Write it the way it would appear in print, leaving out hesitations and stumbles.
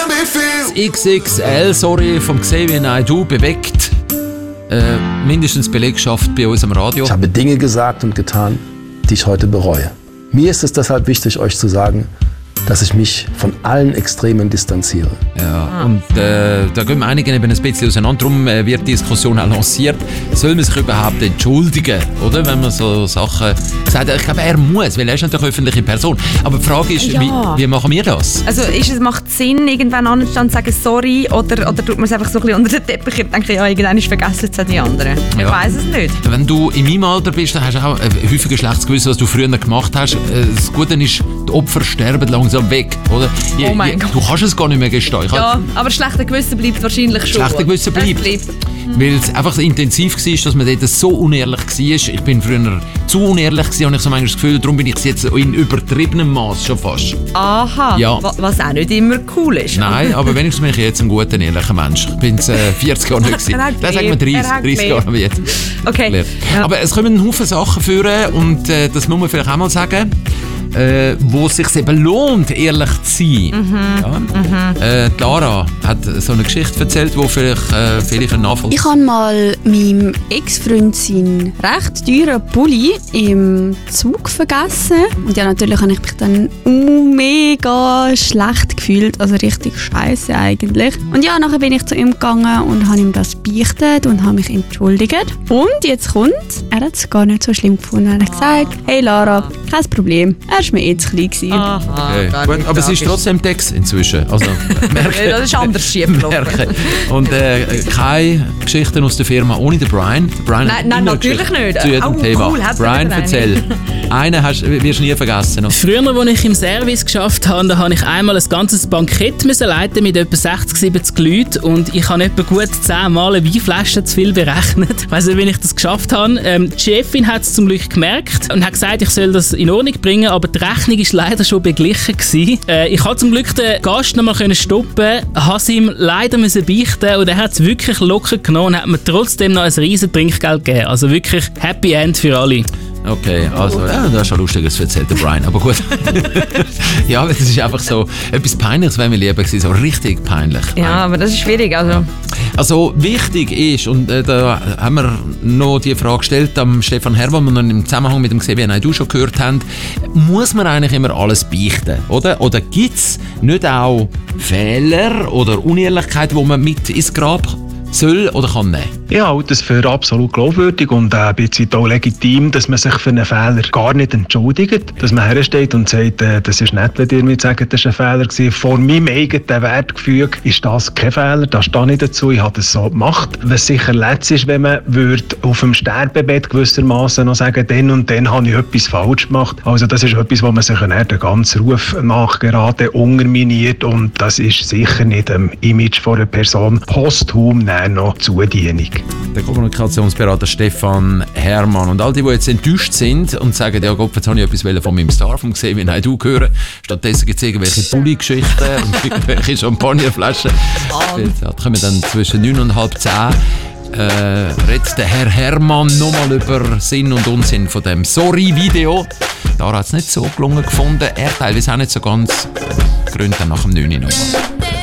XXL, sorry, vom Xavier Naidoo bewegt mindestens Belegschaft bei uns am Radio. Ich habe Dinge gesagt und getan, die ich heute bereue. Mir ist es deshalb wichtig, euch zu sagen, dass ich mich von allen Extremen distanziere. Ja, und da gehen wir einigen eben ein bisschen auseinander. Darum wird die Diskussion auch lanciert. Soll man sich überhaupt entschuldigen, oder? Wenn man so Sachen sagt. Ich glaube, er muss, weil er ist natürlich eine öffentliche Person. Aber die Frage ist, wie machen wir das? Also macht es Sinn, irgendwann anzustehen und sagen «sorry» oder tut man es einfach so ein bisschen unter den Teppich und denkt, ja, irgendwann ist vergessen es die anderen. Ich weiss es nicht. Wenn du in meinem Alter bist, dann hast du auch häufig ein schlechtes Gewissen, was du früher gemacht hast. Das Gute ist, die Opfer sterben langsam weg, oder? Oh mein Gott. Du kannst es gar nicht mehr gestehen. Ja, aber schlechtes Gewissen bleibt wahrscheinlich schon. Schlechtes Gewissen bleibt. Weil es einfach so intensiv war, dass man dort so unehrlich war. Ich bin früher zu unehrlich gewesen, habe ich so manchmal das Gefühl, darum bin ich jetzt in übertriebenem Maß schon fast. Aha, ja. Was auch nicht immer cool ist. Nein, aber wenigstens bin ich jetzt ein guter, ehrlicher Mensch. Ich bin 40 Jahre nicht gewesen. Dann sagen wir 30 Jahre wie jetzt. Okay. Ja. Aber es kommen einen Haufen Sachen führen und das muss man vielleicht auch mal sagen, wo es sich eben lohnt, ehrlich zu sein. Lara hat so eine Geschichte erzählt, die vielleicht viele nachvollziehen. Ich habe mal meinem Ex-Freund seinen recht teuren Pulli im Zug vergessen. Und ja, natürlich habe ich mich dann mega schlecht gefühlt, also richtig scheiße eigentlich. Und ja, nachher bin ich zu ihm gegangen und habe ihm das beichtet und habe mich entschuldigt. Und jetzt kommt, er hat es gar nicht so schlimm gefunden. Er hat gesagt, hey Lara, kein Problem. Er war mir eh zu klein gewesen. Okay. Gut, aber es ist trotzdem Text inzwischen. Also, merke, das ist anders schiefgelaufen. Und keine Geschichten aus der Firma ohne den Brian. Nein, natürlich nicht. Zu jedem Thema. Cool, Brian, erzähl. Einen wirst du nie vergessen. Früher, als ich im Service geschafft habe, da habe ich einmal ein ganzes Bankett leiten mit etwa 60, 70 Leuten und ich habe etwa gut 10 Mal eine Weinflasche zu viel berechnet. Ich weiss nicht, wie ich das geschafft habe. Die Chefin hat es zum Glück gemerkt und hat gesagt, ich soll das in Ordnung bringen, aber die Rechnung war leider schon beglichen gewesen. Ich konnte zum Glück den Gast noch mal stoppen, habe es ihm leider beichten und er hat es wirklich locker genommen und hat mir trotzdem noch ein riesen Trinkgeld gegeben. Also wirklich Happy End für alle. Okay, also das ist schon lustig, das erzählt der Brian, aber gut. Ja, das ist einfach so etwas Peinliches, wäre mir lieber gewesen, so richtig peinlich. Ja, aber das ist schwierig. Also wichtig ist, und da haben wir noch die Frage gestellt am Stefan Herrmann, die wir im Zusammenhang mit dem Xavier Naidoo schon gehört haben, muss man eigentlich immer alles beichten, oder? Oder gibt es nicht auch Fehler oder Unehrlichkeiten, die man mit ins Grab soll oder kann nehmen? Ich halte es für absolut glaubwürdig und ein bisschen auch legitim, dass man sich für einen Fehler gar nicht entschuldigt. Dass man hersteht und sagt, das ist nett, wenn ihr mir sagt, das war ein Fehler gewesen. Vor meinem eigenen Wertgefüge ist das kein Fehler, da stehe ich dazu, ich habe das so gemacht. Was sicher letzt ist, wenn man auf dem Sterbebett gewissermaßen noch sagen, dann und dann habe ich etwas falsch gemacht. Also das ist etwas, wo man sich den ganzen Ruf nachgerade unterminiert und das ist sicher nicht dem Image von einer Person posthum noch Zudienung. Der Kommunikationsberater Stefan Herrmann. Und all die jetzt enttäuscht sind und sagen, ja Gott, jetzt habe ich etwas von meinem Star, vom Xavier Naidoo hören. Stattdessen gibt es irgendwelche Pulli-Geschichten und irgendwelche Champagnerflaschen. Da kommen dann zwischen 9 und halb 10 redet der Herr Herrmann nochmal über Sinn und Unsinn von dem Sorry-Video. Da hat es nicht so gelungen gefunden. Er teilweise auch nicht so ganz. Gründe dann nach dem 9 nochmal.